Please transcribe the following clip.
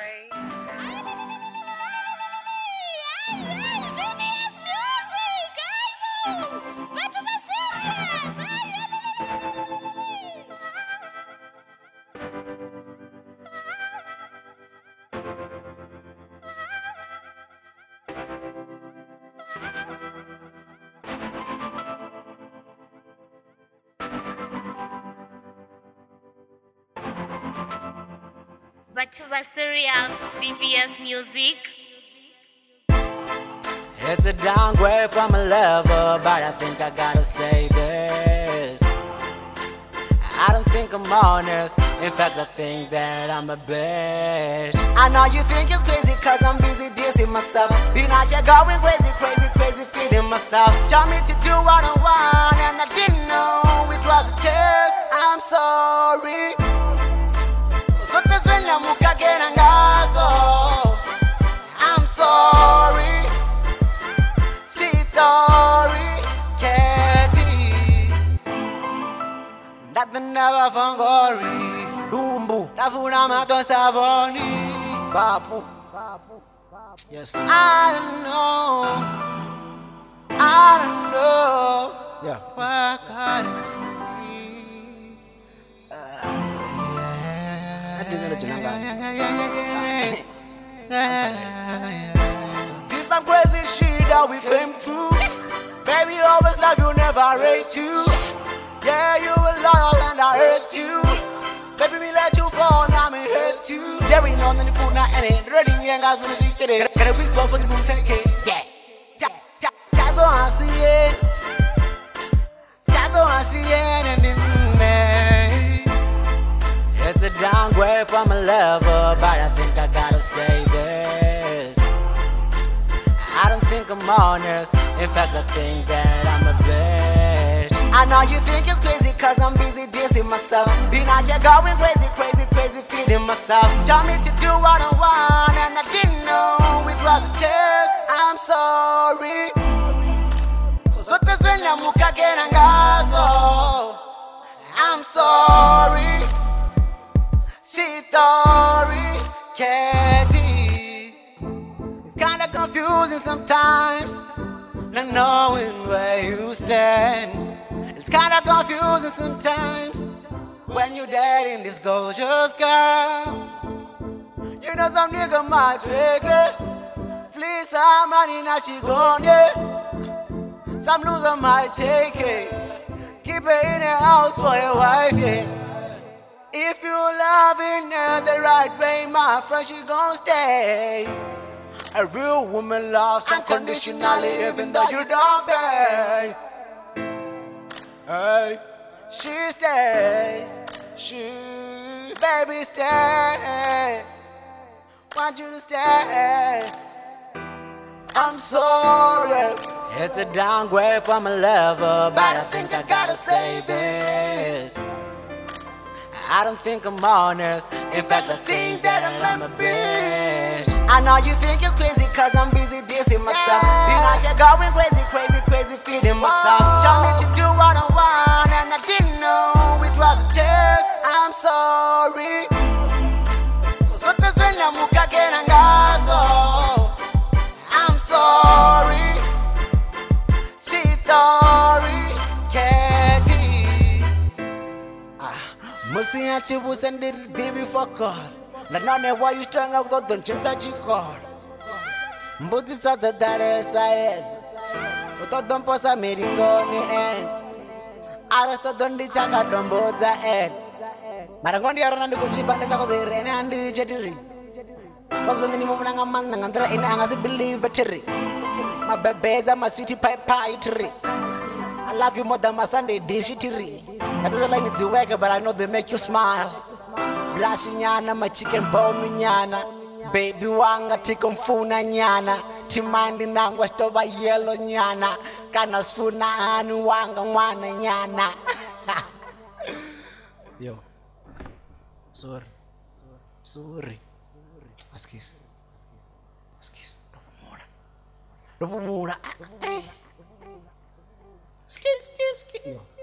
Batuba Serials, BBS Music. It's a downgrade from a lover, but I think I gotta say this. I don't think I'm honest, in fact I think that I'm a bitch. I know you think it's crazy cause I'm busy dissing myself. Been out here going crazy, crazy, crazy, feeding myself. Told me to do what I want and I didn't know it was a test. I'm sorry. So this when I'm sorry. Sitori Keti That never fangori Dumbu Tafuna mato savoni Papu Yes I don't know Yeah What got into me This some crazy shit that we came through. Baby, always love you, never rate you. Yeah, you were loyal and I hate you. Baby, me let you fall, now me hate you. There ain't nothing food, not any. Ready, young guys, when it's today. Got a big spot for the boom, take it. Yeah. That's all I see it. That's all I see it. And in me. It's a downgrade from a lover, but I think I gotta say this. I don't think I'm honest, in fact I think that I'm a bitch. I know you think it's crazy cause I'm busy dissing myself. Been out here going crazy, crazy, crazy, feeding myself. Told me to do what I want and I didn't know it was a test. I'm sorry. So this when I'm sorry. Sitori Keti. It's kinda confusing sometimes, not knowing where you stand. It's kinda confusing sometimes when you're dating this gorgeous girl. You know some nigga might take it, fleece some money, now she gone, yeah. Some loser might take it, keep it in the house for your wife, yeah. If you loving her the right way, my friend, she gon' stay. A real woman loves unconditionally, even though you don't pay. Hey, she stays. Baby, stay. Want you to stay. I'm sorry. It's a downgrade from a lover, but I think I gotta say this. I don't think I'm honest, in fact I think that I'm a bitch. I know you think it's crazy cause I'm busy dissing myself. Been out here going crazy, crazy, crazy, feeding myself. Told me to do what I want and I didn't know it was a test. I'm sorry. So this when I'm sorry. Sitori Keti. Musi ya chibu sendiri dibi for God. Na none why you strong out the chesa chikor. Mbuzi sasa dare sayezu. Uto posa miringo ni en. Arasto dondi chaka domboza en. Marangondi aronandi kujibande chako direne andi jetiri. Bazo ni muvuna ngamanda ngandra ina angasi believe battery. My babies my sweetie pie tree. I love you more than my Sunday dish tree. I don't like it to work, but I know they make you smile. Blush nyana, my chicken bone nyana. Baby wanga tikumfuna nyana. Timandi nangwa stoba yellow nyana. Kana suna anu wanga mwana nyana. Yo. Sorry. Askis. Dopumura. Ski.